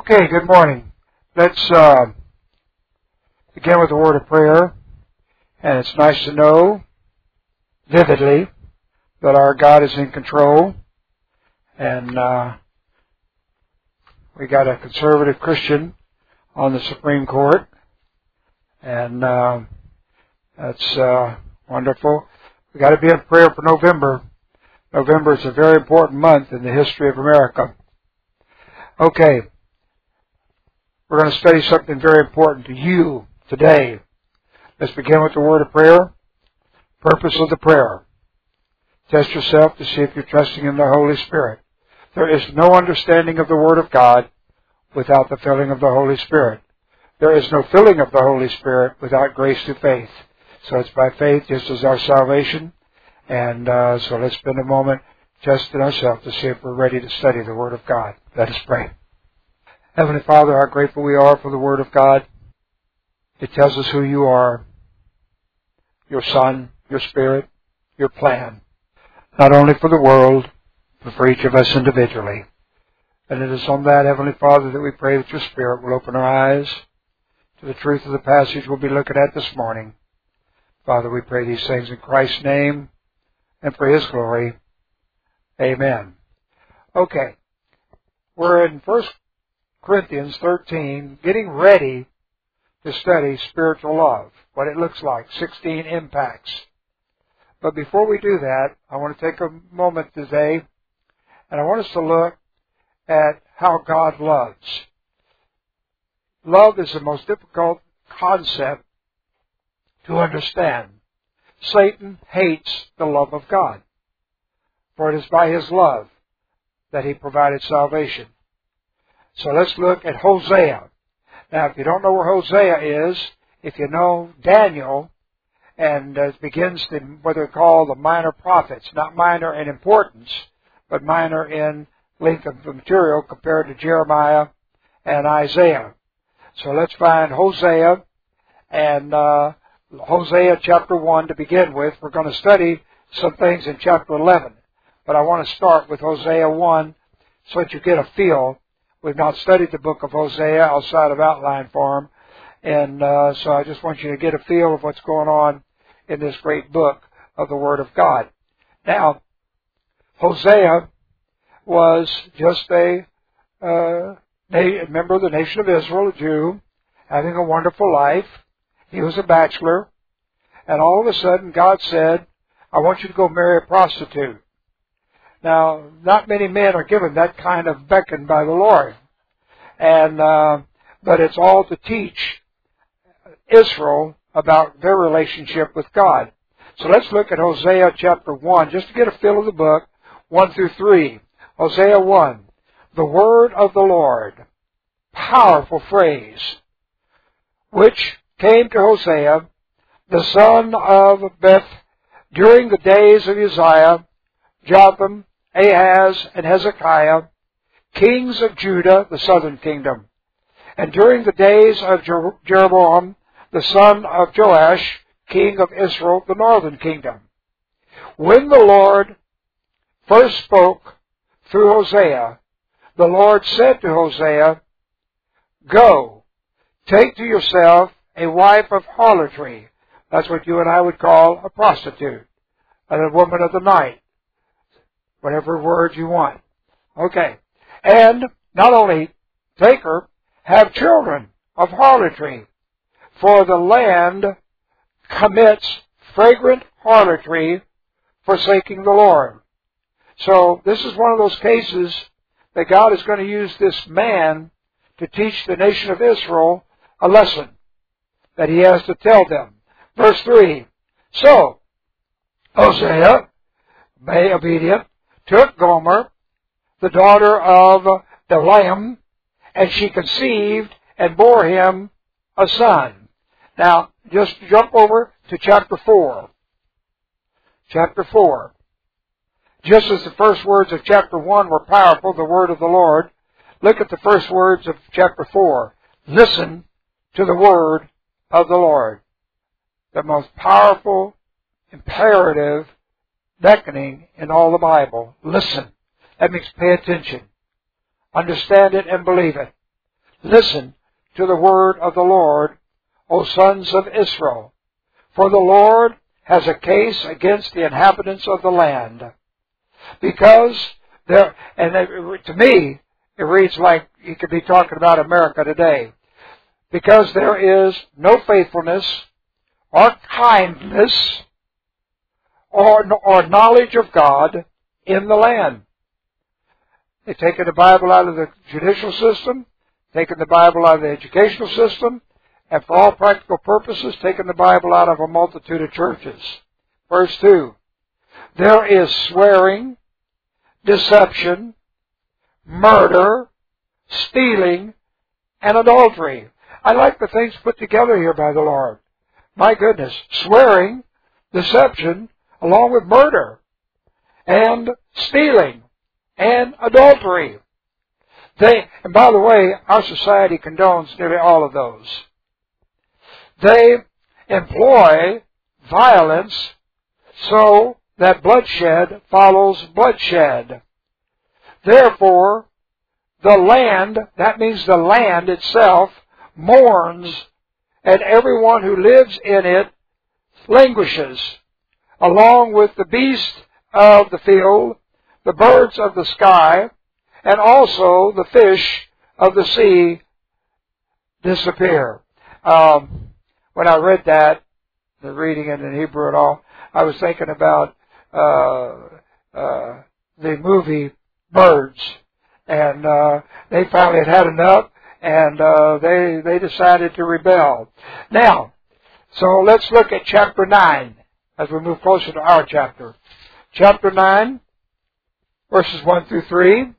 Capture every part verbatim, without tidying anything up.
Okay, good morning. Let's uh, begin with a word of prayer. And it's nice to know vividly that our God is in control. And uh, we got a conservative Christian on the Supreme Court. And uh, that's uh, wonderful. We got to be in prayer for November. November is a very important month in the history of America. Okay. We're going to study something very important to you today. Let's begin with the word of prayer. Purpose of the prayer. Test yourself to see if you're trusting in the Holy Spirit. There is no understanding of the Word of God without the filling of the Holy Spirit. There is no filling of the Holy Spirit without grace through faith. So it's by faith just as our salvation. And uh, so let's spend a moment testing ourselves to see if we're ready to study the Word of God. Let us pray. Heavenly Father, how grateful we are for the Word of God. It tells us who you are, your Son, your Spirit, your plan, not only for the world, but for each of us individually. And it is on that, Heavenly Father, that we pray that your Spirit will open our eyes to the truth of the passage we'll be looking at this morning. Father, we pray these things in Christ's name and for His glory. Amen. Okay. We're in First Corinthians thirteen, getting ready to study spiritual love, what it looks like, sixteen impacts. But before we do that, I want to take a moment today, and I want us to look at how God loves. Love is the most difficult concept to understand. Satan hates the love of God, for it is by his love that he provided salvation. So let's look at Hosea. Now, if you don't know where Hosea is, if you know Daniel, and uh, it begins the, what they call the minor prophets, not minor in importance, but minor in length of the material compared to Jeremiah and Isaiah. So let's find Hosea, and uh, Hosea chapter one to begin with. We're going to study some things in chapter eleven, but I want to start with Hosea one so that you get a feel. We've not studied the book of Hosea outside of outline form, and uh, so I just want you to get a feel of what's going on in this great book of the Word of God. Now, Hosea was just a uh, member of the nation of Israel, a Jew, having a wonderful life. He was a bachelor, and all of a sudden God said, I want you to go marry a prostitute. Now, not many men are given that kind of beckon by the Lord. And, uh, but it's all to teach Israel about their relationship with God. So let's look at Hosea chapter one, just to get a feel of the book, one through three. Hosea one, the word of the Lord, powerful phrase, which came to Hosea, the son of Beth, during the days of Uzziah, Jotham, Ahaz, and Hezekiah, kings of Judah, the southern kingdom. And during the days of Jer- Jeroboam, the son of Joash, king of Israel, the northern kingdom. When the Lord first spoke through Hosea, the Lord said to Hosea, Go, take to yourself a wife of harlotry. That's what you and I would call a prostitute, a woman of the night. Whatever word you want. Okay. And not only take her, have children of harlotry. For the land commits fragrant harlotry, forsaking the Lord. So this is one of those cases that God is going to use this man to teach the nation of Israel a lesson that he has to tell them. Verse three. So, Hosea, be obedient, took Gomer, the daughter of Deliam, and she conceived and bore him a son. Now, just jump over to chapter four. Chapter four. Just as the first words of chapter one were powerful, the word of the Lord, look at the first words of chapter four. Listen to the word of the Lord. The most powerful, imperative beckoning in all the Bible. Listen. That means pay attention. Understand it and believe it. Listen to the word of the Lord, O sons of Israel. For the Lord has a case against the inhabitants of the land. Because there, and it, to me, it reads like he could be talking about America today. Because there is no faithfulness or kindness or, or knowledge of God in the land. They've taken the Bible out of the judicial system, taken the Bible out of the educational system, and for all practical purposes, taken the Bible out of a multitude of churches. Verse two. There is swearing, deception, murder, stealing, and adultery. I like the things put together here by the Lord. My goodness. Swearing, deception, along with murder, and stealing, and adultery. They, and by the way, our society condones nearly all of those. They employ violence so that bloodshed follows bloodshed. Therefore, the land, that means the land itself, mourns, and everyone who lives in it languishes, along with the beasts of the field, the birds of the sky, and also the fish of the sea disappear. Um, when I read that, the reading it in Hebrew and all, I was thinking about uh, uh, the movie Birds, and uh, they finally had had enough, and uh, they they decided to rebel. Now, so let's look at chapter nine as we move closer to our chapter. Chapter nine, verses one through three.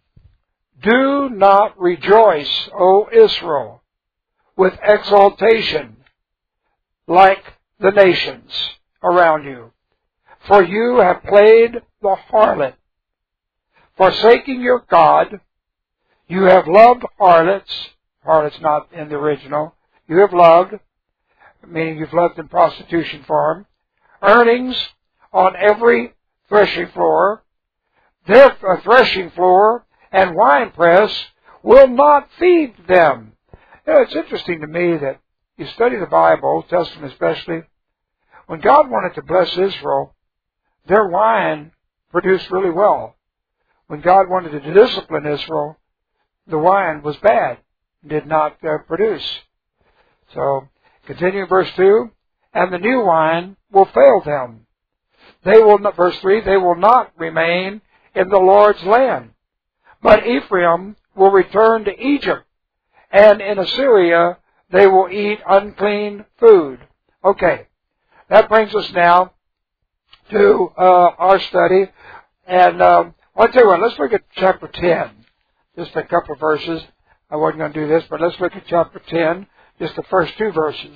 Do not rejoice, O Israel, with exultation like the nations around you. For you have played the harlot. Forsaking your God, you have loved harlots. Harlots not in the original. You have loved, meaning you've loved in prostitution for them. Earnings on every threshing floor. Their threshing floor and winepress will not feed them. You know, it's interesting to me that you study the Bible, Old Testament especially, when God wanted to bless Israel, their wine produced really well. When God wanted to discipline Israel, the wine was bad, did not uh, produce. So, continuing verse two, and the new wine will fail them. They will not, verse three, they will not remain in the Lord's land. But Ephraim will return to Egypt, and in Assyria they will eat unclean food. Okay, that brings us now to uh, our study. And um, I'll tell you what, let's look at chapter ten. Just a couple of verses. I wasn't going to do this, but let's look at chapter ten, just the first two verses.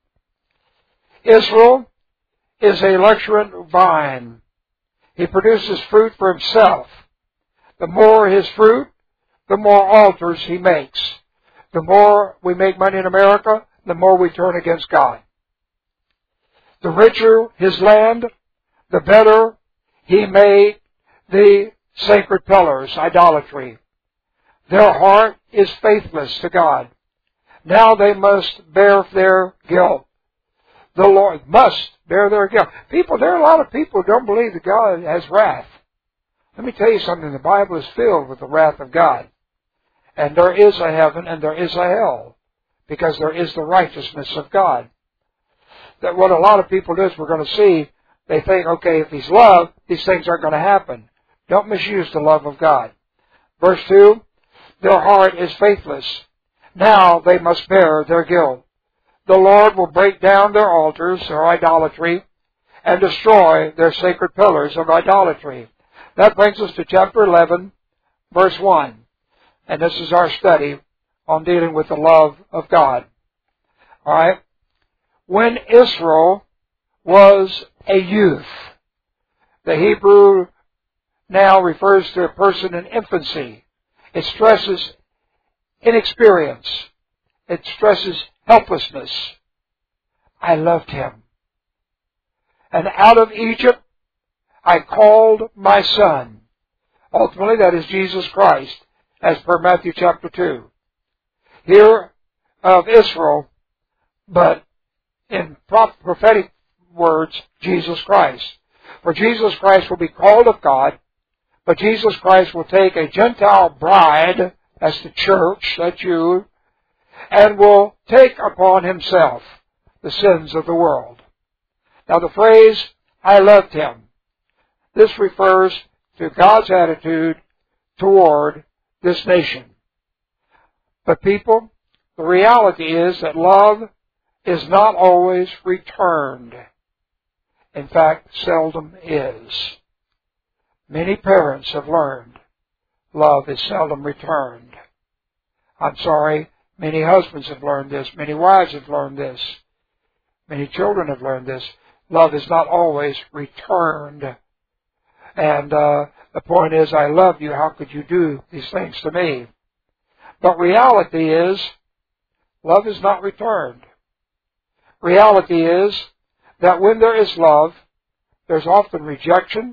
Israel is a luxuriant vine. He produces fruit for himself. The more his fruit, the more altars he makes. The more we make money in America, the more we turn against God. The richer his land, the better he made the sacred pillars, idolatry. Their heart is faithless to God. Now they must bear their guilt. The Lord must bear their guilt. People, there are a lot of people who don't believe that God has wrath. Let me tell you something. The Bible is filled with the wrath of God. And there is a heaven and there is a hell. Because there is the righteousness of God. That what a lot of people do is we're going to see, they think, okay, if He's love, these things aren't going to happen. Don't misuse the love of God. Verse two, their heart is faithless. Now they must bear their guilt. The Lord will break down their altars, their idolatry, and destroy their sacred pillars of idolatry. That brings us to chapter eleven, verse one. And this is our study on dealing with the love of God. All right. When Israel was a youth, the Hebrew now refers to a person in infancy. It stresses inexperience. It stresses helplessness. I loved him. And out of Egypt I called my son. Ultimately, that is Jesus Christ, as per Matthew chapter two. here of Israel, but in prophetic words, Jesus Christ. For Jesus Christ will be called of God, but Jesus Christ will take a Gentile bride, that's the church, that's you, and will take upon himself the sins of the world. Now the phrase, I loved him, this refers to God's attitude toward this nation. But people, the reality is that love is not always returned. In fact, seldom is. Many parents have learned love is seldom returned. I'm sorry, many husbands have learned this. Many wives have learned this. Many children have learned this. Love is not always returned. And uh, the point is, I love you. How could you do these things to me? But reality is, love is not returned. Reality is that when there is love, there's often rejection,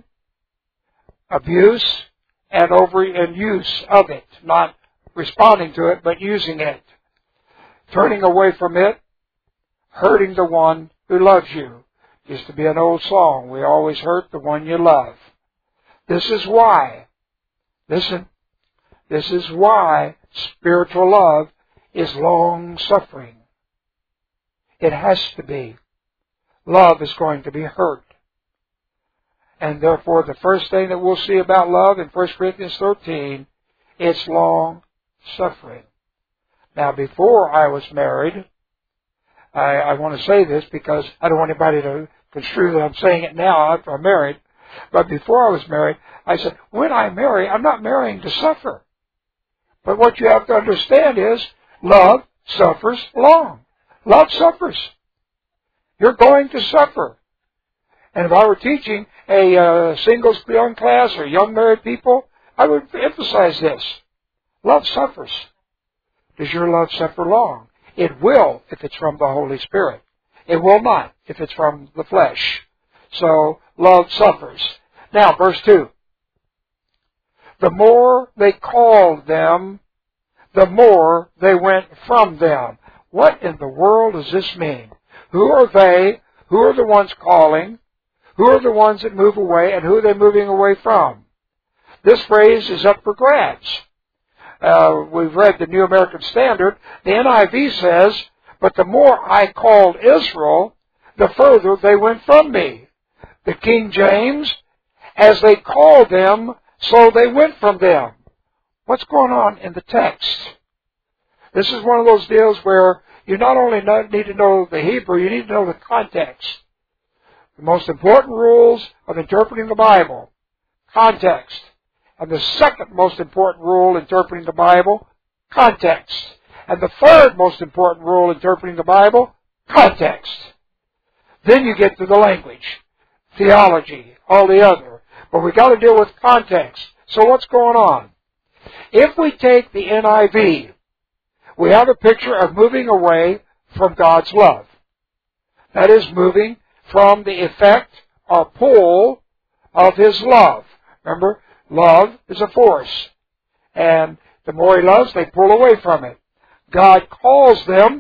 abuse, and over and use of it. Not responding to it, but using it. Turning away from it, hurting the one who loves you. Used to be an old song, we always hurt the one you love. This is why, listen, this is why spiritual love is long-suffering. It has to be. Love is going to be hurt. And therefore, the first thing that we'll see about love in First Corinthians thirteen, it's long-suffering. Now, before I was married, I, I want to say this because I don't want anybody to construe that I'm saying it now after I'm married. But before I was married, I said, when I marry, I'm not marrying to suffer. But what you have to understand is, love suffers long. Love suffers. You're going to suffer. And if I were teaching a uh, singles young class or young married people, I would emphasize this. Love suffers. Does your love suffer long? It will if it's from the Holy Spirit. It will not if it's from the flesh. So, love suffers. Now, verse two. The more they called them, the more they went from them. What in the world does this mean? Who are they? Who are the ones calling? Who are the ones that move away, and who are they moving away from? This phrase is up for grabs. Uh, we've read the New American Standard. The N I V says, but the more I called Israel, the further they went from me. The King James, as they called them, so they went from them. What's going on in the text? This is one of those deals where you not only need to know the Hebrew, you need to know the context. The most important rules of interpreting the Bible, context. And the second most important rule interpreting the Bible, context. And the third most important rule interpreting the Bible, context. Then you get to the language, theology, all the other. But we've got to deal with context. So what's going on? If we take the N I V, we have a picture of moving away from God's love. That is, moving from the effect or pull of His love. Remember, love is a force. And the more He loves, they pull away from it. God calls them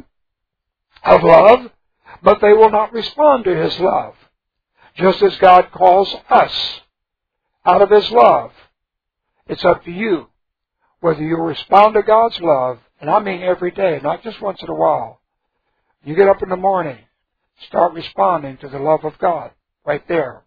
of love, but they will not respond to His love. Just as God calls us out of His love. It's up to you whether you respond to God's love, and I mean every day, not just once in a while. You get up in the morning, start responding to the love of God right there.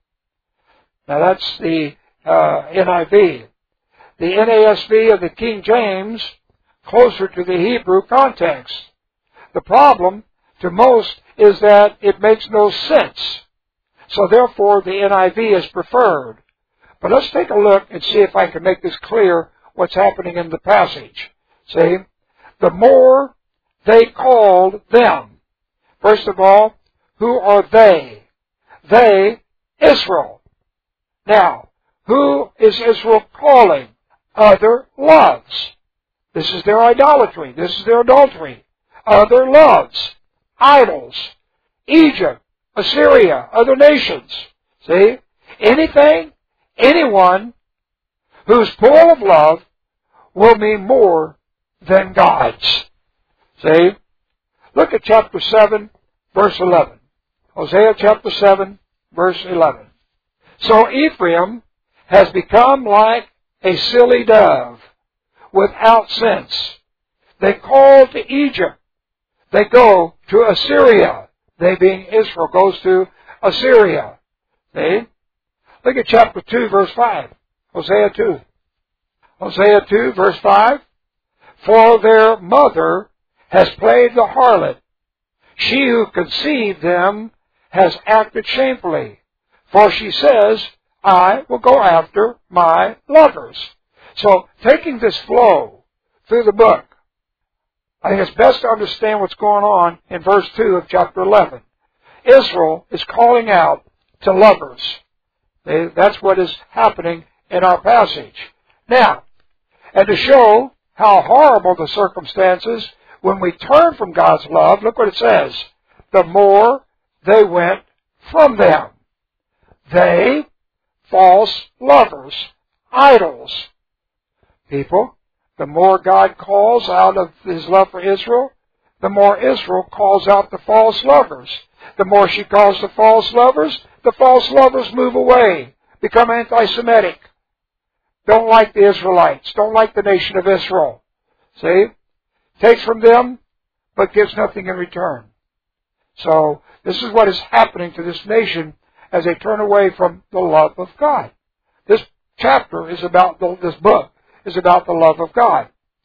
Now that's the uh, N I V. The N A S B of the King James, closer to the Hebrew context. The problem to most is that it makes no sense. So therefore the N I V is preferred. But let's take a look and see if I can make this clear what's happening in the passage. See? The more they called them. First of all, who are they? They, Israel. Now, who is Israel calling? Other loves. This is their idolatry. This is their adultery. Other loves. Idols. Egypt. Assyria. Other nations. See? Anything, anyone whose pull of love will mean more than God's. See? Look at chapter seven, verse eleven. Hosea chapter seven, verse eleven. So Ephraim has become like a silly dove without sense. They call to Egypt. They go to Assyria. They being Israel goes to Assyria. See? Look at chapter two, verse five. Hosea two. Hosea two, verse five. For their mother has played the harlot. She who conceived them has acted shamefully. For she says, I will go after my lovers. So, taking this flow through the book, I think it's best to understand what's going on in verse two of chapter eleven. Israel is calling out to lovers. That's what is happening in our passage. Now, and to show how horrible the circumstances, when we turn from God's love, look what it says. The more they went from them. They, false lovers, idols. People, the more God calls out of His love for Israel, the more Israel calls out the false lovers. The more she calls the false lovers, the false lovers move away, become anti-Semitic. Don't like the Israelites, don't like the nation of Israel. See? Takes from them, but gives nothing in return. So, this is what is happening to this nation as they turn away from the love of God. This chapter is about, the, this book is about the love of God.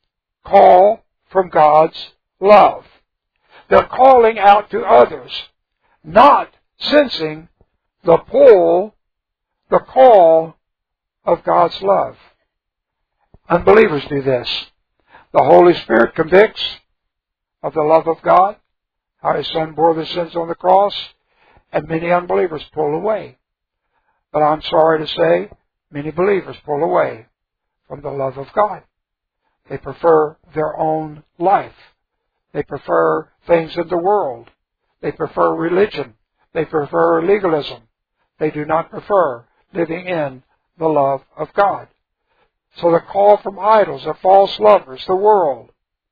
Call from God's love. They're calling out to others, not sensing the pull, the call of God's love. Unbelievers do this. The Holy Spirit convicts of the love of God, how His Son bore the sins on the cross, and many unbelievers pull away. But I'm sorry to say, many believers pull away from the love of God. They prefer their own life. They prefer things in the world. They prefer religion. They prefer legalism. They do not prefer living in the love of God. So the call from idols, are false lovers, the world.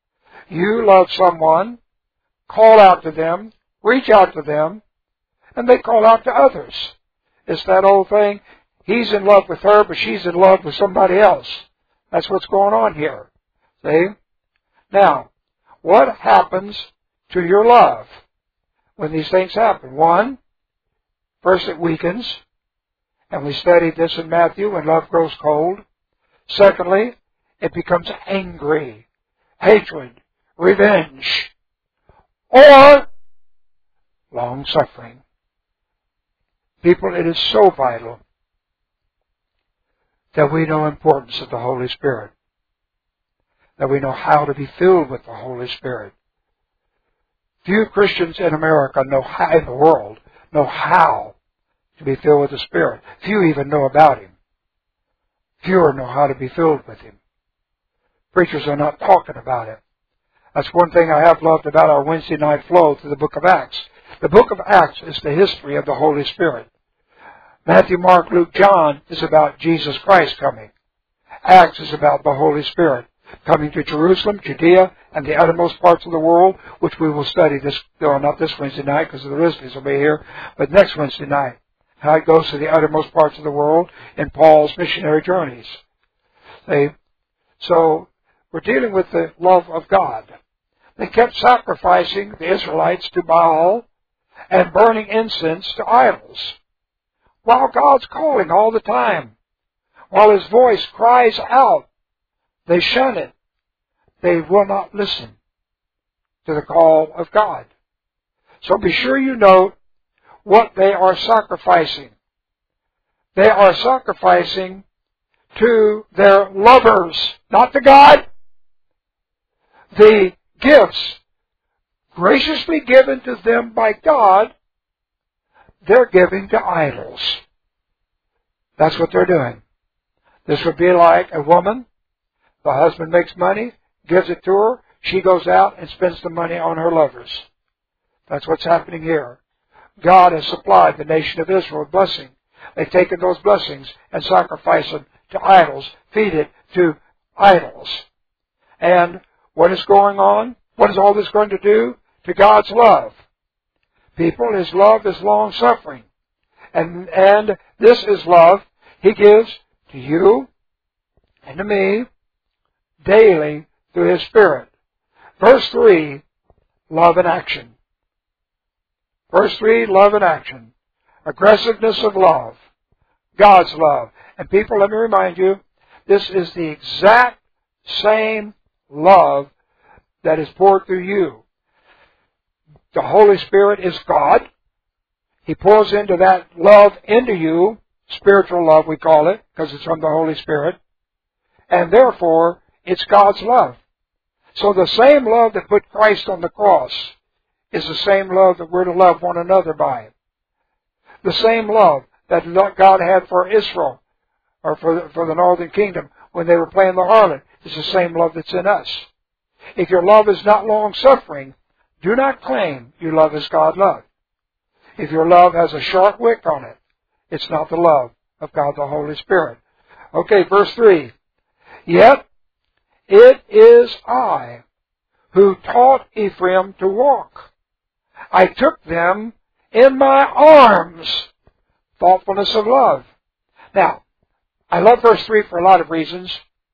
You love someone, call out to them, reach out to them, and they call out to others. It's that old thing, he's in love with her, but she's in love with somebody else. That's what's going on here. See? Now, what happens to your love when these things happen? One, first it weakens, and we studied this in Matthew, when love grows cold. Secondly, it becomes angry, hatred, revenge, or long-suffering. People, it is so vital that we know the importance of the Holy Spirit, that we know how to be filled with the Holy Spirit. Few Christians in America know how, in the world, know how to be filled with the Spirit. Few even know about Him. Fewer know how to be filled with Him. Preachers are not talking about it. That's one thing I have loved about our Wednesday night flow through the book of Acts. The book of Acts is the history of the Holy Spirit. Matthew, Mark, Luke, John is about Jesus Christ coming. Acts is about the Holy Spirit coming to Jerusalem, Judea, and the uttermost parts of the world, which we will study this, well, not this Wednesday night because the Risleys will be here, but next Wednesday night. How it goes to the uttermost parts of the world in Paul's missionary journeys. See? So, we're dealing with the love of God. They kept sacrificing the Israelites to Baal and burning incense to idols, while God's calling all the time. While His voice cries out, they shun it. They will not listen to the call of God. So be sure you note what they are sacrificing. They are sacrificing to their lovers, not to God. The gifts graciously given to them by God, they're giving to idols. That's what they're doing. This would be like a woman. The husband makes money, gives it to her. She goes out and spends the money on her lovers. That's what's happening here. God has supplied the nation of Israel with blessing. They've taken those blessings and sacrificed them to idols, feed it to idols. And what is going on? What is all this going to do to God's love? People, His love is long-suffering. And, and this is love He gives to you and to me daily through His Spirit. Verse three, love in action. Verse three, love in action. Aggressiveness of love. God's love. And people, let me remind you, this is the exact same love that is poured through you. The Holy Spirit is God. He pours into that love into you, spiritual love we call it, because it's from the Holy Spirit. And therefore, it's God's love. So the same love that put Christ on the cross is the same love that we're to love one another by. The same love that God had for Israel, or for, for the northern kingdom, when they were playing the harlot, is the same love that's in us. If your love is not long-suffering, do not claim you love as God loved. If your love has a short wick on it, it's not the love of God the Holy Spirit. Okay, verse three. Yet it is I who taught Ephraim to walk. I took them in my arms. Thoughtfulness of love. Now, I love verse three for a lot of reasons.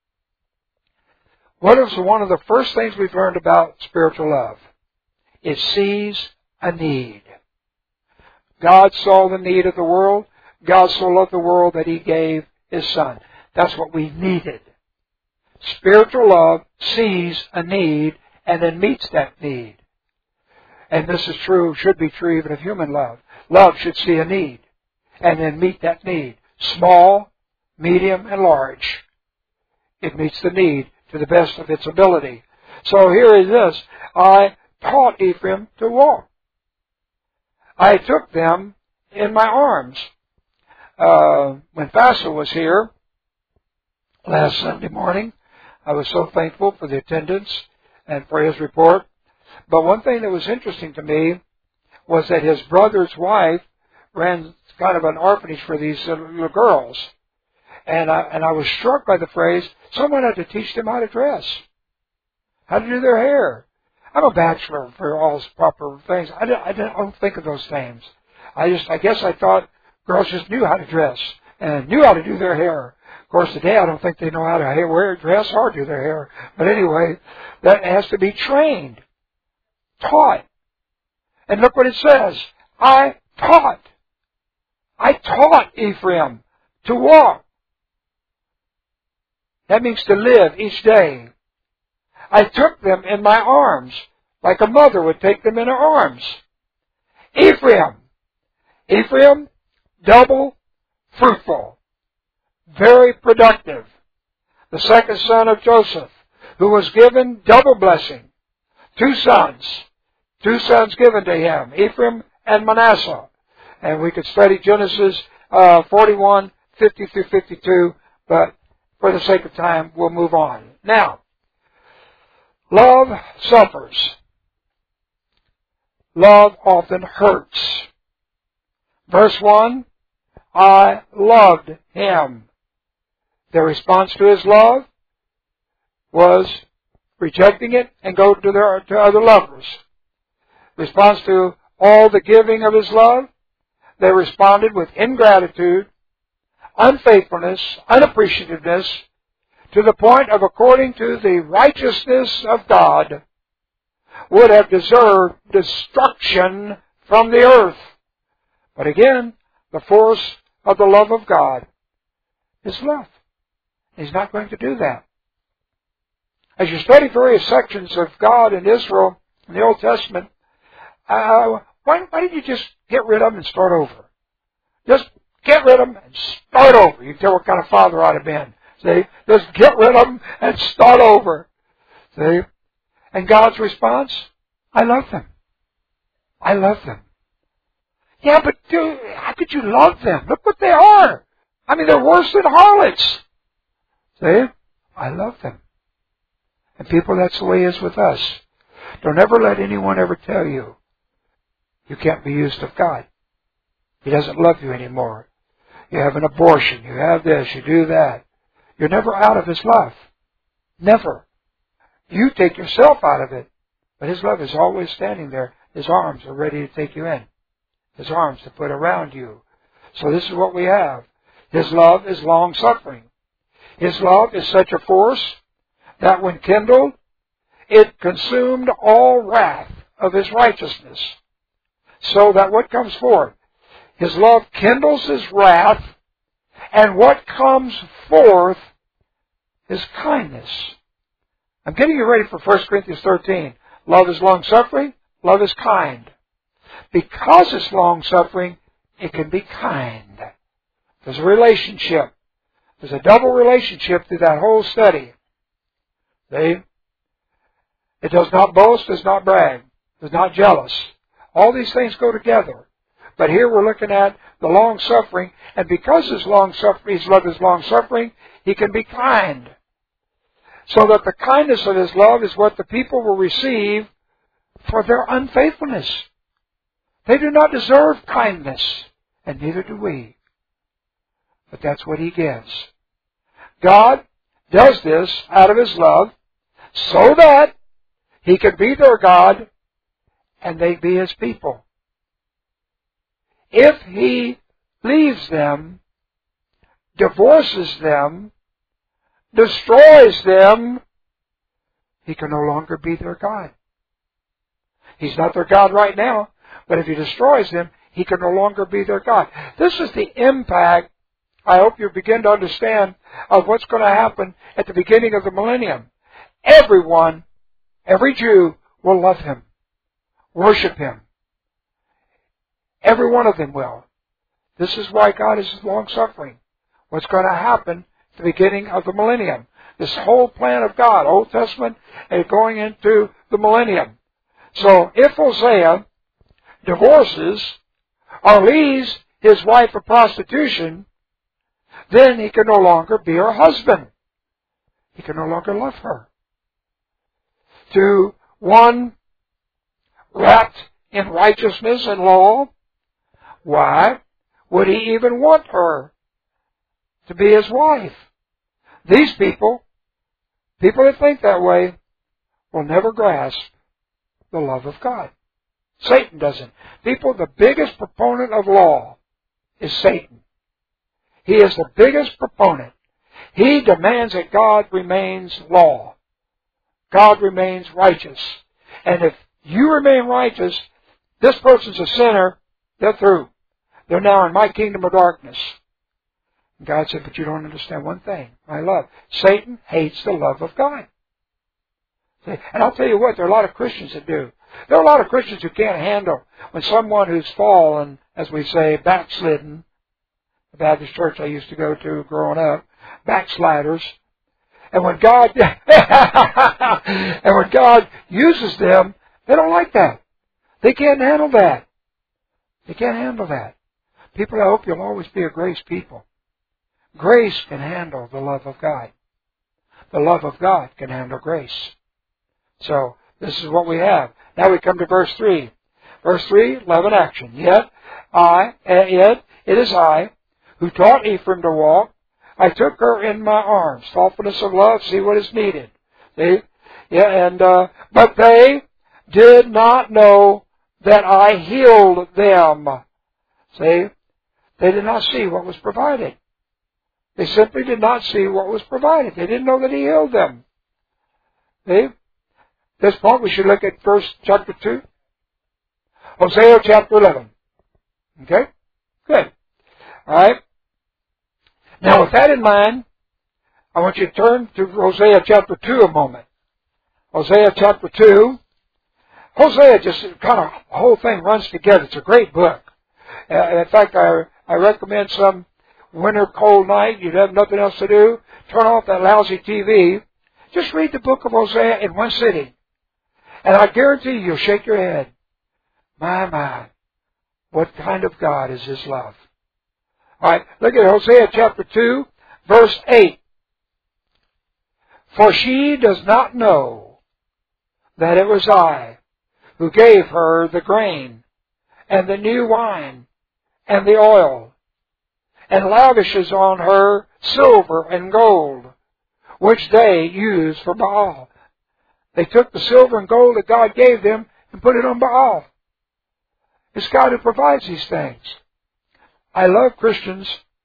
What is one of the first things we've learned about spiritual love? It sees a need. God saw the need of the world. God so loved the world that He gave His Son. That's what we needed. Spiritual love sees a need and then meets that need. And this is true, should be true even of human love. Love should see a need and then meet that need. Small, medium, and large. It meets the need to the best of its ability. So here is this. I taught Ephraim to walk. I took them in my arms. Uh, when Faisal was here last Sunday morning, I was so thankful for the attendance and for his report. But one thing that was interesting to me was that his brother's wife ran kind of an orphanage for these little girls. And I, and I was struck by the phrase, someone had to teach them how to dress, how to do their hair. I'm a bachelor for all proper things. I don't, I don't think of those things. I just, I guess I thought girls just knew how to dress and knew how to do their hair. Of course, today I don't think they know how to wear, dress, or do their hair. But anyway, that has to be trained, taught. And look what it says. I taught. I taught Ephraim to walk. That means to live each day. I took them in my arms, like a mother would take them in her arms. Ephraim. Ephraim, double fruitful. Very productive. The second son of Joseph, who was given double blessing. Two sons. Two sons given to him, Ephraim and Manasseh. And we could study Genesis uh, forty-one, fifty through fifty-two, but for the sake of time, we'll move on. Now, love suffers. Love often hurts. Verse one, I loved him. Their response to his love was rejecting it and go to their to other lovers. Response to all the giving of his love, they responded with ingratitude, unfaithfulness, unappreciativeness, to the point of, according to the righteousness of God, would have deserved destruction from the earth. But again, the force of the love of God is love. He's not going to do that. As you study various sections of God and Israel in the Old Testament, uh, why, why didn't you just get rid of them and start over? Just get rid of them and start over. You can tell what kind of father I'd have been. See? Just get rid of them and start over. See? And God's response? I love them. I love them. Yeah, but dude, how could you love them? Look what they are. I mean, they're worse than harlots. See? I love them. And people, that's the way it is with us. Don't ever let anyone ever tell you you can't be used of God. He doesn't love you anymore. You have an abortion. You have this. You do that. You're never out of His love. Never. You take yourself out of it But His love is always standing there. His arms are ready to take you in. His arms to put around you. So this is what we have. His love is long-suffering. His love is such a force that when kindled, it consumed all wrath of His righteousness. So that what comes forth? His love kindles His wrath, and what comes forth is kindness. I'm getting you ready for First Corinthians thirteen. Love is long-suffering. Love is kind. Because it's long-suffering, it can be kind. There's a relationship. There's a double relationship through that whole study. See? It does not boast, does not brag, is not jealous. All these things go together. But here we're looking at the long-suffering, and because His long-suffering, His love is long-suffering, He can be kind. So that the kindness of His love is what the people will receive for their unfaithfulness. They do not deserve kindness, and neither do we. But that's what He gives. God does this out of His love so that He can be their God and they be His people. If He leaves them, divorces them, destroys them, He can no longer be their God. He's not their God right now, but if He destroys them, He can no longer be their God. This is the impact, I hope you begin to understand, of what's going to happen at the beginning of the millennium. Everyone, every Jew will love Him, worship Him. Every one of them will. This is why God is long-suffering. What's going to happen at the beginning of the millennium. This whole plan of God, Old Testament, and going into the millennium. So if Hosea divorces or leaves his wife for prostitution, then he can no longer be her husband. He can no longer love her. To one wrapped in righteousness and law, why would he even want her to be his wife? These people, people that think that way, will never grasp the love of God. Satan doesn't. People, the biggest proponent of law is Satan. He is the biggest proponent. He demands that God remains law. God remains righteous. And if you remain righteous, this person's a sinner, they're through. They're now in my kingdom of darkness. And God said, but you don't understand one thing. My love. Satan hates the love of God. See? And I'll tell you what, there are a lot of Christians that do. There are a lot of Christians who can't handle when someone who's fallen, as we say, backslidden, the Baptist church I used to go to growing up, backsliders, and when God and when God uses them, they don't like that. They can't handle that. They can't handle that. People, I hope you'll always be a grace people. Grace can handle the love of God. The love of God can handle grace. So, this is what we have. Now we come to verse three. Verse three, love in action. Yet, I, yet, it is I, who taught Ephraim to walk. I took her in my arms. Thoughtfulness of love, see what is needed. See? Yeah, and, uh, but they did not know that I healed them. See? They did not see what was provided. They simply did not see what was provided. They didn't know that He healed them. See? At this point, we should look at verse chapter two. Hosea chapter eleven. Okay? Good. All right. Now, with that in mind, I want you to turn to Hosea chapter two a moment. Hosea chapter two. Hosea just kind of, the whole thing runs together. It's a great book. Uh, in fact, I, I recommend some winter cold night, you'd have nothing else to do, turn off that lousy T V, just read the book of Hosea in one sitting. And I guarantee you, you'll shake your head. My, my, what kind of God is His love? All right, look at Hosea chapter two, verse eight. For she does not know that it was I who gave her the grain and the new wine and the oil, and lavishes on her silver and gold, which they use for Baal. They took the silver and gold that God gave them and put it on Baal. It's God who provides these things. I love Christians.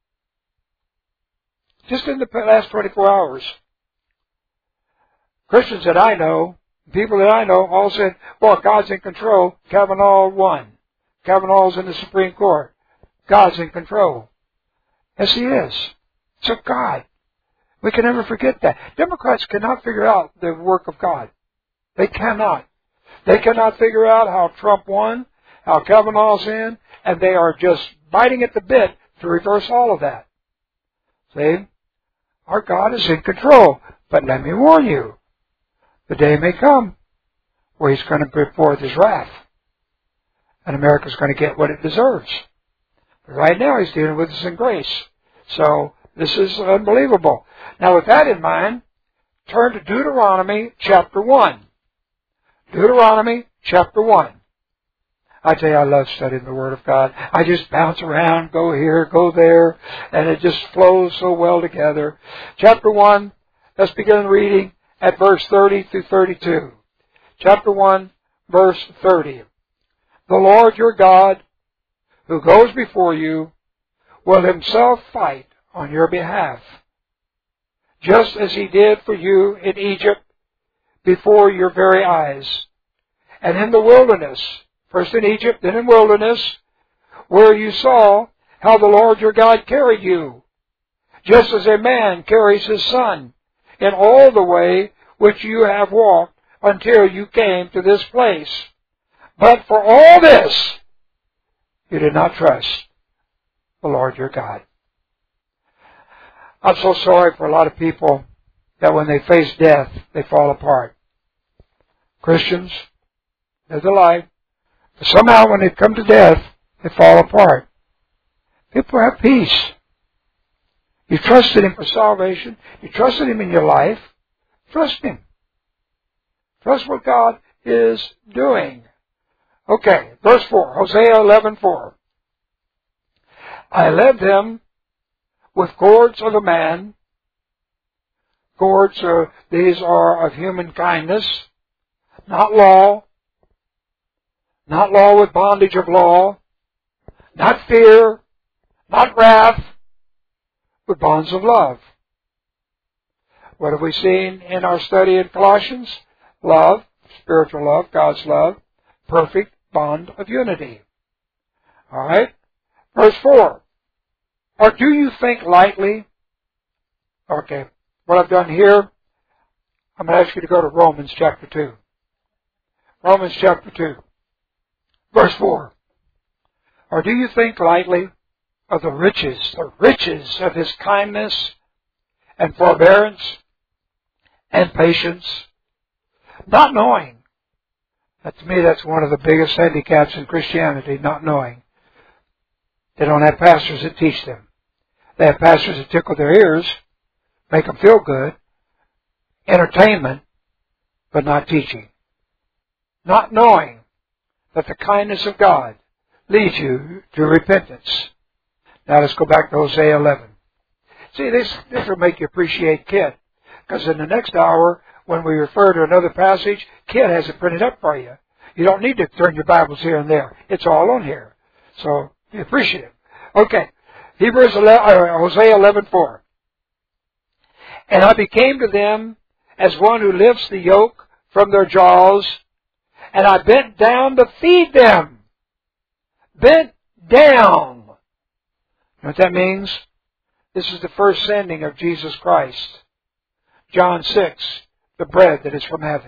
Just in the last twenty-four hours, Christians that I know, people that I know, all said, well, God's in control. Kavanaugh won. Kavanaugh's in the Supreme Court. God's in control. Yes, He is. It's of God. We can never forget that. Democrats cannot figure out the work of God. They cannot. They cannot figure out how Trump won, how Kavanaugh's in, and they are just biting at the bit to reverse all of that. See? Our God is in control. But let me warn you, the day may come where He's going to put forth His wrath. And America's going to get what it deserves. But right now He's dealing with us in grace. So this is unbelievable. Now with that in mind, turn to Deuteronomy chapter one. Deuteronomy chapter one. I tell you, I love studying the Word of God. I just bounce around, go here, go there, and it just flows so well together. Chapter one, let's begin reading at verse thirty through thirty-two. Chapter one, verse thirty. The Lord your God, who goes before you, will Himself fight on your behalf, just as He did for you in Egypt before your very eyes, and in the wilderness, first in Egypt, then in wilderness, where you saw how the Lord your God carried you, just as a man carries his son, in all the way which you have walked until you came to this place. But for all this, you did not trust the Lord your God. I'm so sorry for a lot of people that when they face death, they fall apart. Christians, live the life. But somehow when they come to death, they fall apart. People have peace. You trusted Him for salvation. You trusted Him in your life. Trust Him. Trust what God is doing. Okay, verse four, Hosea eleven four. I led them with cords of a man. Cords, are, these are of human kindness, not law. Not law with bondage of law, not fear, not wrath, but bonds of love. What have we seen in our study in Colossians? Love, spiritual love, God's love, perfect bond of unity. All right? Verse four. Or do you think lightly? Okay, what I've done here, I'm going to ask you to go to Romans chapter two. Romans chapter two. Verse four. Or do you think lightly of the riches, the riches of His kindness and forbearance and patience, not knowing? That to me, that's one of the biggest handicaps in Christianity, not knowing. They don't have pastors that teach them. They have pastors that tickle their ears, make them feel good, entertainment, but not teaching. Not knowing that the kindness of God leads you to repentance. Now let's go back to Hosea eleven. See, this, this will make you appreciate Kit. Because in the next hour, when we refer to another passage, Kit has it printed up for you. You don't need to turn your Bibles here and there. It's all on here. So, be appreciative. Okay. Hebrews eleven, uh, Hosea eleven four. And I became to them as one who lifts the yoke from their jaws, and I bent down to feed them. Bent down. You know what that means? This is the first sending of Jesus Christ. John six, the bread that is from heaven.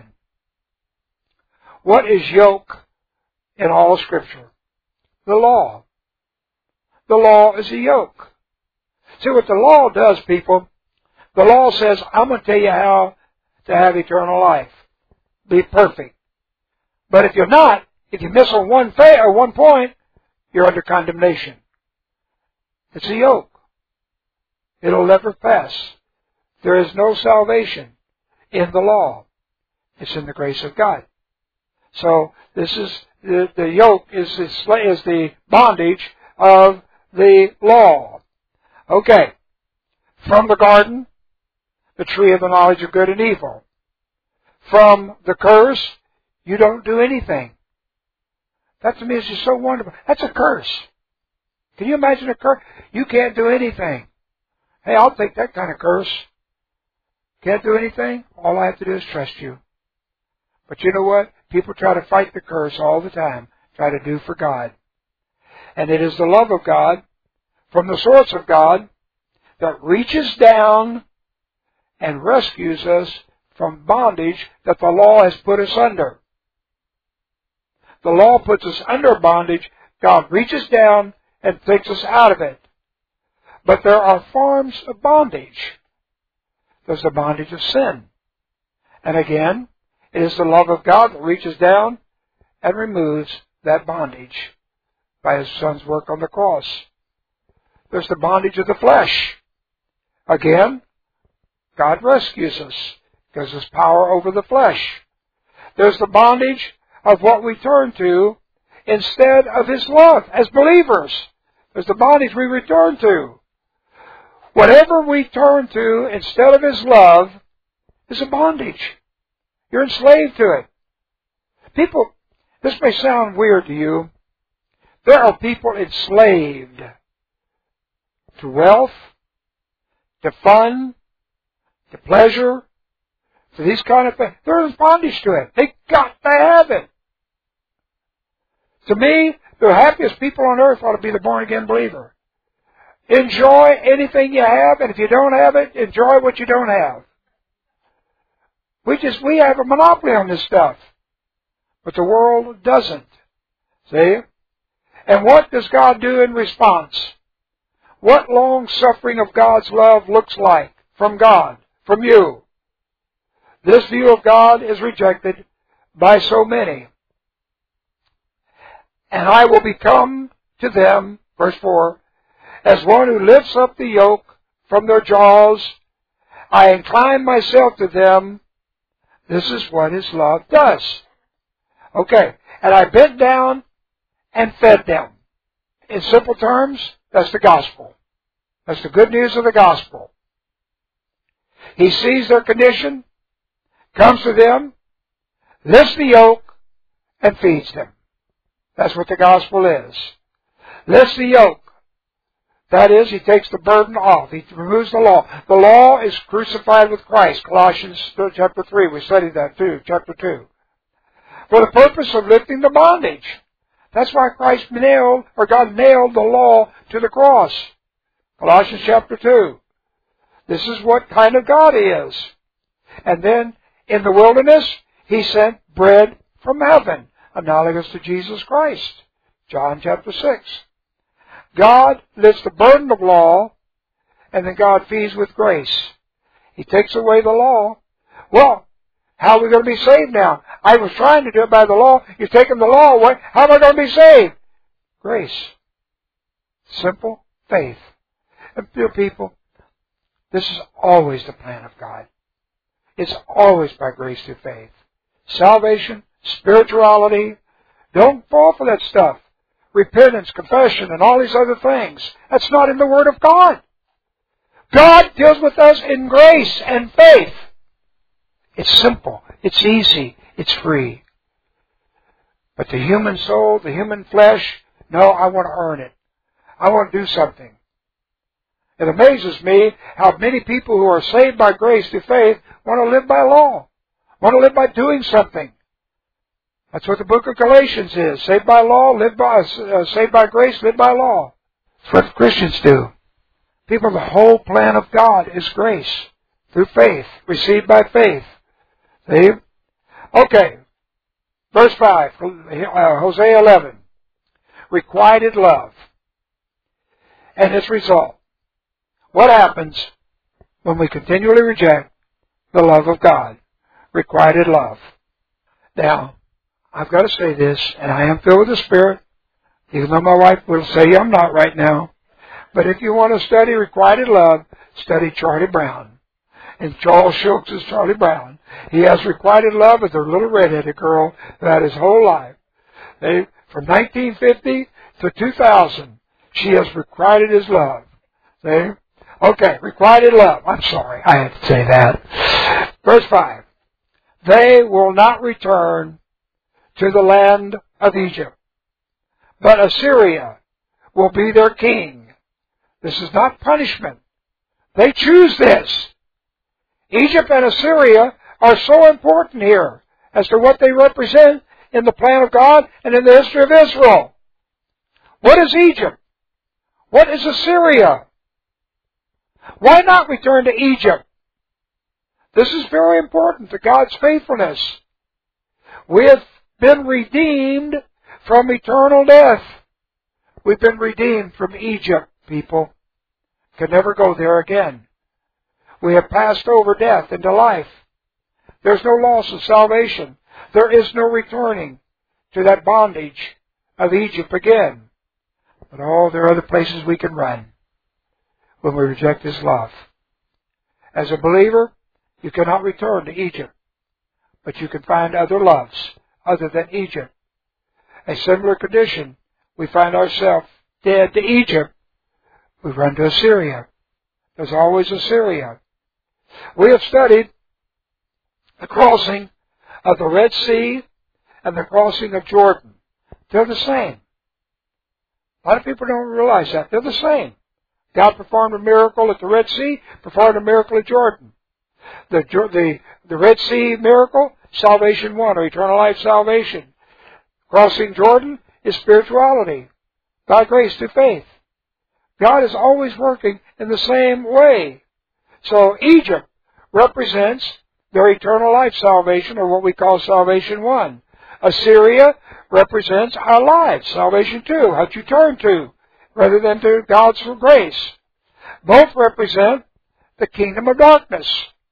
What is yoke in all Scripture? The law. The law is a yoke. See what the law does, people? The law says, I'm going to tell you how to have eternal life. Be perfect. But if you're not, if you miss on one fa- or one point, you're under condemnation. It's a yoke. It'll never pass. There is no salvation in the law. It's in the grace of God. So this is the, the yoke is the, is the bondage of the law. Okay. From the garden, the tree of the knowledge of good and evil. from the curse, you don't do anything. That to me is just so wonderful. That's a curse. Can you imagine a curse? You can't do anything. Hey, I'll take that kind of curse. Can't do anything? All I have to do is trust you. But you know what? People try to fight the curse all the time. Try to do for God. And it is the love of God, from the source of God, that reaches down and rescues us from bondage that the law has put us under. The law puts us under bondage. God reaches down and takes us out of it. But there are forms of bondage. There's the bondage of sin. And again, it is the love of God that reaches down and removes that bondage by His Son's work on the cross. There's the bondage of the flesh. Again, God rescues us because His power over the flesh. There's the bondage of what we turn to instead of His love as believers. There's the bondage we return to. Whatever we turn to instead of His love is a bondage. You're enslaved to it. People, this may sound weird to you. There are people enslaved to wealth, to fun, to pleasure, to these kind of things. There's bondage to it. They got to have it. To me, the happiest people on earth ought to be the born-again believer. Enjoy anything you have, and if you don't have it, enjoy what you don't have. We just, we have a monopoly on this stuff. But the world doesn't. See? And what does God do in response? What long suffering of God's love looks like from God, from you. This view of God is rejected by so many. And I will become to them, verse four, as one who lifts up the yoke from their jaws. I incline myself to them. This is what His love does. Okay. And I bent down and fed them. In simple terms, that's the gospel. That's the good news of the gospel. He sees their condition, comes to them, lifts the yoke, and feeds them. That's what the gospel is. Lifts the yoke. That is, He takes the burden off. He removes the law. The law is crucified with Christ. Colossians chapter three. We studied that too, chapter two. For the purpose of lifting the bondage. That's why Christ nailed, or God nailed the law to the cross. Colossians chapter two. This is what kind of God He is. And then, in the wilderness, He sent bread from heaven, analogous to Jesus Christ. John chapter six. God lifts the burden of law, and then God feeds with grace. He takes away the law. Well, how are we going to be saved now? I was trying to do it by the law. You're taking the law away. How am I going to be saved? Grace. Simple faith. And dear people, this is always the plan of God. It's always by grace through faith. Salvation, spirituality, don't fall for that stuff. Repentance, confession, and all these other things. That's not in the Word of God. God deals with us in grace and faith. It's simple. It's easy. It's free. But the human soul, the human flesh, no, I want to earn it. I want to do something. It amazes me how many people who are saved by grace through faith want to live by law, want to live by doing something. That's what the book of Galatians is. Saved by law, live by, uh, saved by grace, live by law. That's what Christians do. People, the whole plan of God is grace through faith, received by faith. See? Okay. Verse five, uh, Hosea eleven. Requited love. And its result. What happens when we continually reject the love of God? Requited love. Now, I've got to say this, and I am filled with the Spirit, even though my wife will say I'm not right now. But if you want to study requited love, study Charlie Brown. And Charles Schultz is Charlie Brown. He has requited love with a little redheaded girl that his whole life. They, from nineteen fifty to two thousand, she has requited his love. See? Okay, requited love. I'm sorry, I had to say that. Verse five. they will not return to the land of Egypt, but Assyria will be their king. This is not punishment. They choose this. Egypt and Assyria are so important here as to what they represent in the plan of God and in the history of Israel. What is Egypt? What is Assyria? Why not return to Egypt? This is very important to God's faithfulness. We have been redeemed from eternal death. We've been redeemed from Egypt, people. Can never go there again. We have passed over death into life. There's no loss of salvation. There is no returning to that bondage of Egypt again. But oh, there are other places we can run when we reject His love. As a believer, you cannot return to Egypt, but you can find other loves other than Egypt. A similar condition, we find ourselves dead to Egypt. We run to Assyria. There's always Assyria. We have studied the crossing of the Red Sea and the crossing of Jordan. They're the same. A lot of people don't realize that. They're the same. God performed a miracle at the Red Sea, performed a miracle at Jordan. The, the, the Red Sea miracle, salvation one, or eternal life salvation. Crossing Jordan is spirituality, by grace through faith. God is always working in the same way. So Egypt represents their eternal life salvation, or what we call salvation one. Assyria represents our lives, salvation two, what you turn to, rather than to God's grace. Both represent the kingdom of darkness.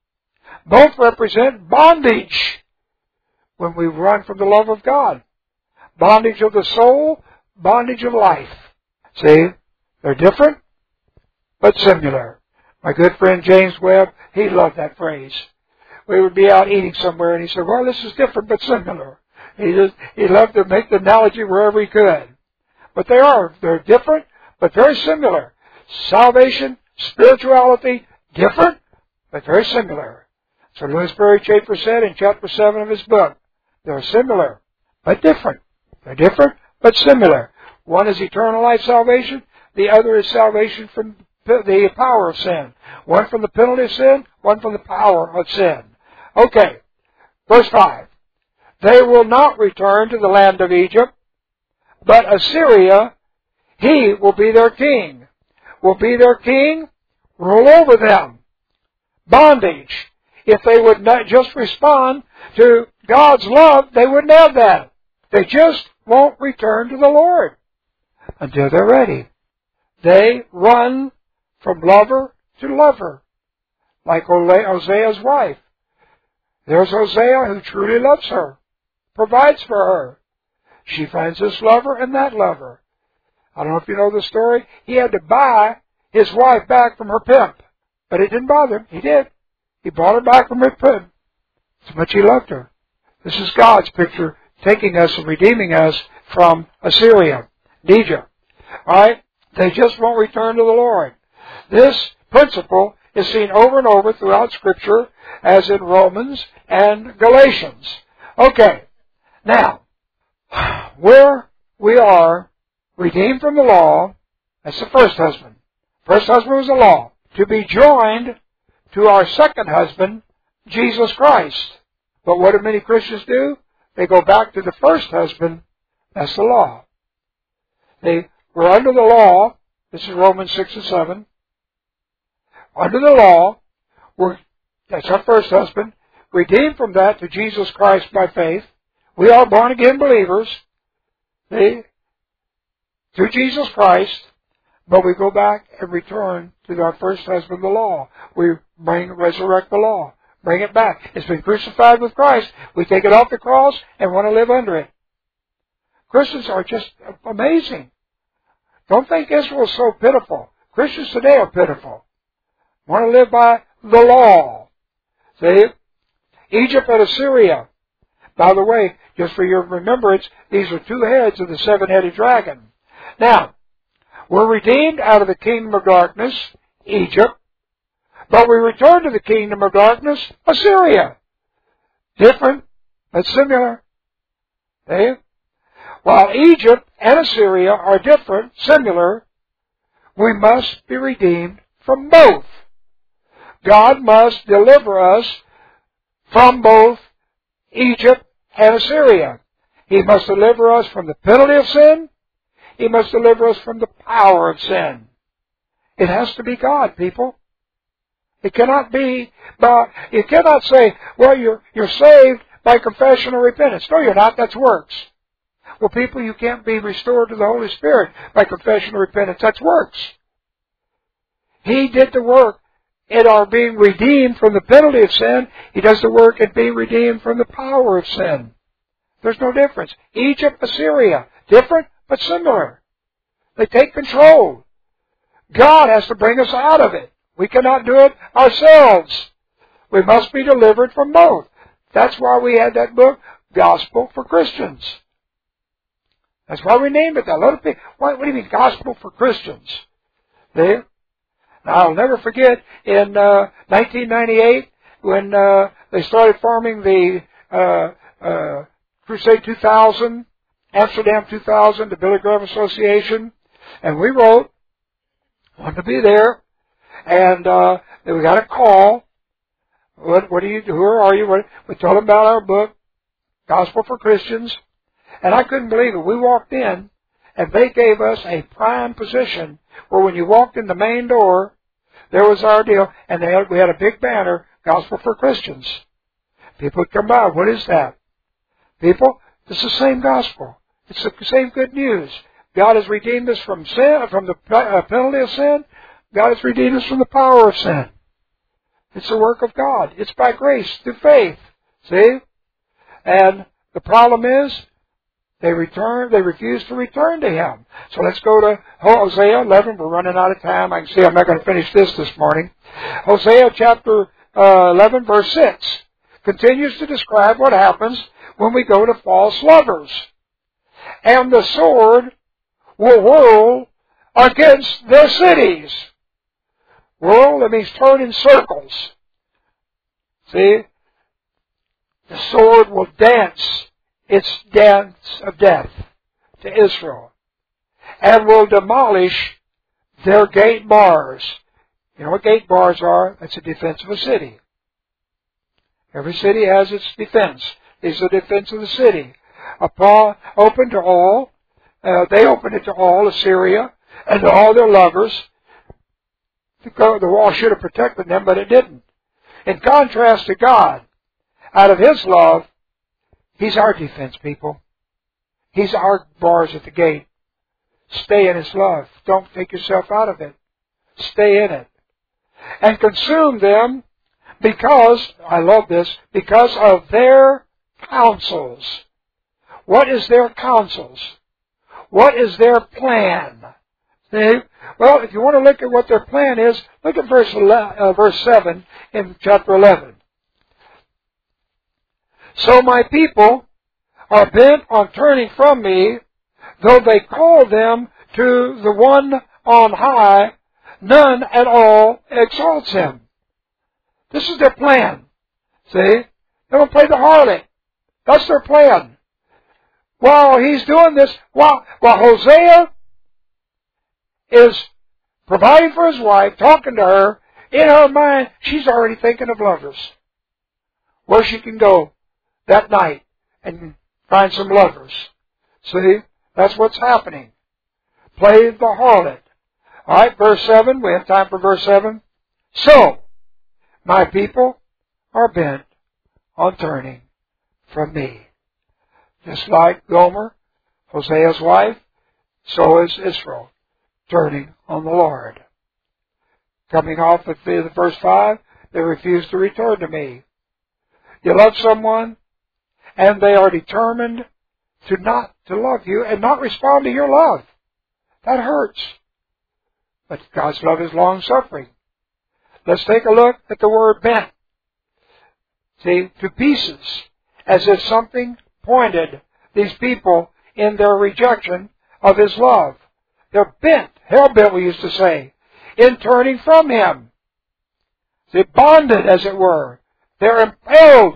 Both represent bondage when we run from the love of God. Bondage of the soul, bondage of life. See, they're different, but similar. My good friend James Webb, he loved that phrase. We would be out eating somewhere and he said, well, this is different but similar. He just, he loved to make the analogy wherever he could. But they are, they're different, but very similar. Salvation, spirituality, different, but very similar. So Louis Perry Chafer said in chapter seven of his book, they're similar, but different. They're different, but similar. One is eternal life salvation. The other is salvation from the power of sin. One from the penalty of sin, one from the power of sin. Okay, verse five. They will not return to the land of Egypt, but Assyria, he will be their king. Will be their king, rule over them. Bondage. If they would not just respond to God's love, they wouldn't have that. They just won't return to the Lord until they're ready. They run from lover to lover, like Hosea's wife. There's Hosea who truly loves her, provides for her. She finds this lover and that lover. I don't know if you know the story. He had to buy his wife back from her pimp, but it didn't bother him. He did. He brought her back from her pimp. So much he loved her. This is God's picture, taking us and redeeming us from Assyria, Egypt. Alright? They just won't return to the Lord. This principle is seen over and over throughout Scripture, as in Romans and Galatians. Okay. Now, where we are redeemed from the law, that's the first husband. First husband was the law. To be joined to our second husband, Jesus Christ. But what do many Christians do? They go back to the first husband. That's the law. They were under the law. This is Romans six and seven. Under the law, we're, that's our first husband. Redeemed from that to Jesus Christ by faith. We are born again believers. See? Through Jesus Christ. But we go back and return to our first husband, the law. We bring, resurrect the law. Bring it back. It's been crucified with Christ. We take it off the cross and want to live under it. Christians are just amazing. Don't think Israel is so pitiful. Christians today are pitiful. Want to live by the law. See? Egypt and Assyria. By the way, just for your remembrance, these are two heads of the seven-headed dragon. Now, we're redeemed out of the kingdom of darkness, Egypt, but we return to the kingdom of darkness, Assyria. Different, but similar. See? While Egypt and Assyria are different, similar, we must be redeemed from both. God must deliver us from both Egypt and Assyria. He must deliver us from the penalty of sin. He must deliver us from the power of sin. It has to be God, people. It cannot be, by, you cannot say, well, you're, you're saved by confession or repentance. No, you're not. That's works. Well, people, you can't be restored to the Holy Spirit by confession or repentance. That's works. He did the work in our being redeemed from the penalty of sin. He does the work in being redeemed from the power of sin. There's no difference. Egypt, Assyria, different but similar. They take control. God has to bring us out of it. We cannot do it ourselves. We must be delivered from both. That's why we had that book, Gospel for Christians. That's why we named it that. A lot of people, what, what do you mean, Gospel for Christians? See? Now, I'll never forget in uh, nineteen ninety-eight when uh, they started forming the uh, uh, Crusade two thousand, Amsterdam two thousand, the Billy Graham Association, and we wrote, wanted to be there, and uh, we got a call. What, what do you? Who are you? What, we told them about our book, Gospel for Christians, and I couldn't believe it. We walked in, and they gave us a prime position where when you walked in the main door, there was our deal, and they had, we had a big banner, Gospel for Christians. People would come by. What is that? People, it's the same gospel. It's the same good news. God has redeemed us from sin, from the penalty of sin. God has redeemed us from the power of sin. It's the work of God. It's by grace, through faith. See? And the problem is, they return, they refuse to return to Him. So let's go to Hosea eleven. We're running out of time. I can see I'm not going to finish this this morning. Hosea chapter uh, eleven, verse six, continues to describe what happens when we go to false lovers. And the sword will whirl against their cities. Whirl, that means turn in circles. See? The sword will dance its dance of death to Israel, and will demolish their gate bars. You know what gate bars are? That's a defense of a city. Every city has its defense. These are the defense of the city. Upon, open to all, uh, they opened it to all, Assyria, and to all their lovers. The wall should have protected them, but it didn't. In contrast to God, out of His love, He's our defense, people. He's our bars at the gate. Stay in His love. Don't take yourself out of it. Stay in it. And consume them because, I love this, because of their counsels. What is their counsels? What is their plan? See? Well, if you want to look at what their plan is, look at verse eleven, uh, verse seven in chapter eleven. So my people are bent on turning from me, though they call them to the one on high, none at all exalts Him. This is their plan. See? They don't play the harlot. That's their plan. While he's doing this, while, while Hosea is providing for his wife, talking to her, in her mind, she's already thinking of lovers. Where she can go that night and find some lovers. See? That's what's happening. Play the harlot. Alright, verse seven. We have time for verse seven. So, my people are bent on turning from me. Just like Gomer, Hosea's wife, so is Israel, turning on the Lord. Coming off of the verse five, they refuse to return to me. You love someone, and they are determined to not to love you and not respond to your love. That hurts. But God's love is long-suffering. Let's take a look at the word bent. See, to pieces, as if something pointed these people in their rejection of His love. They're bent, hell-bent we used to say, in turning from Him. They're bonded, as it were. They're impelled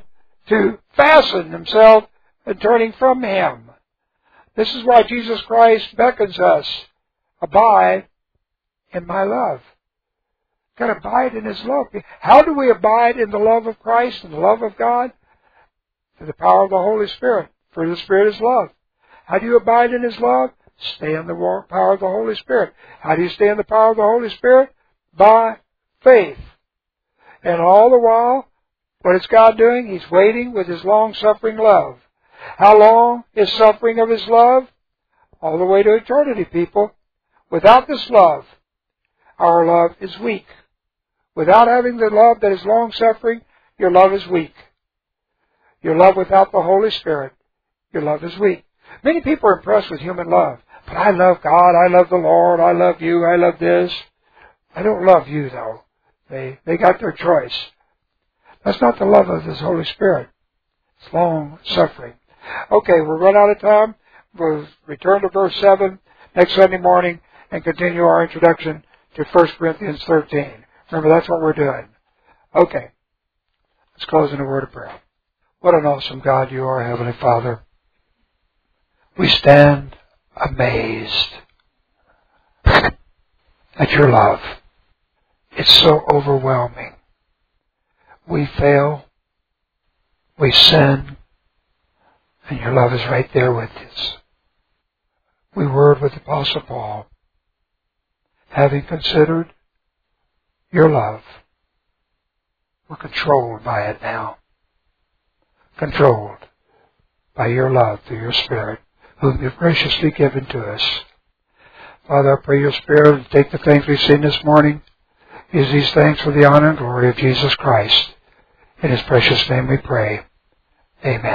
to fasten themselves and turning from Him. This is why Jesus Christ beckons us, abide in my love. Got to abide in His love. How do we abide in the love of Christ and the love of God? Through the power of the Holy Spirit. For the Spirit is love. How do you abide in His love? Stay in the power of the Holy Spirit. How do you stay in the power of the Holy Spirit? By faith. And all the while, what is God doing? He's waiting with His long-suffering love. How long is suffering of His love? All the way to eternity, people. Without this love, our love is weak. Without having the love that is long-suffering, your love is weak. Your love without the Holy Spirit, your love is weak. Many people are impressed with human love. But I love God, I love the Lord, I love you, I love this. I don't love you, though. They they got their choice. That's not the love of His Holy Spirit. It's long-suffering. Okay, we'll run out of time. We'll return to verse seven next Sunday morning and continue our introduction to First Corinthians thirteen. Remember, that's what we're doing. Okay. Let's close in a word of prayer. What an awesome God You are, Heavenly Father. We stand amazed at Your love. It's so overwhelming. We fail. We sin. And Your love is right there with us. We word with Apostle Paul. Having considered Your love, we're controlled by it now. Controlled by Your love through Your Spirit, whom You've graciously given to us. Father, I pray Your Spirit will take the things we've seen this morning, use these things for the honor and glory of Jesus Christ. In His precious name we pray. Amen.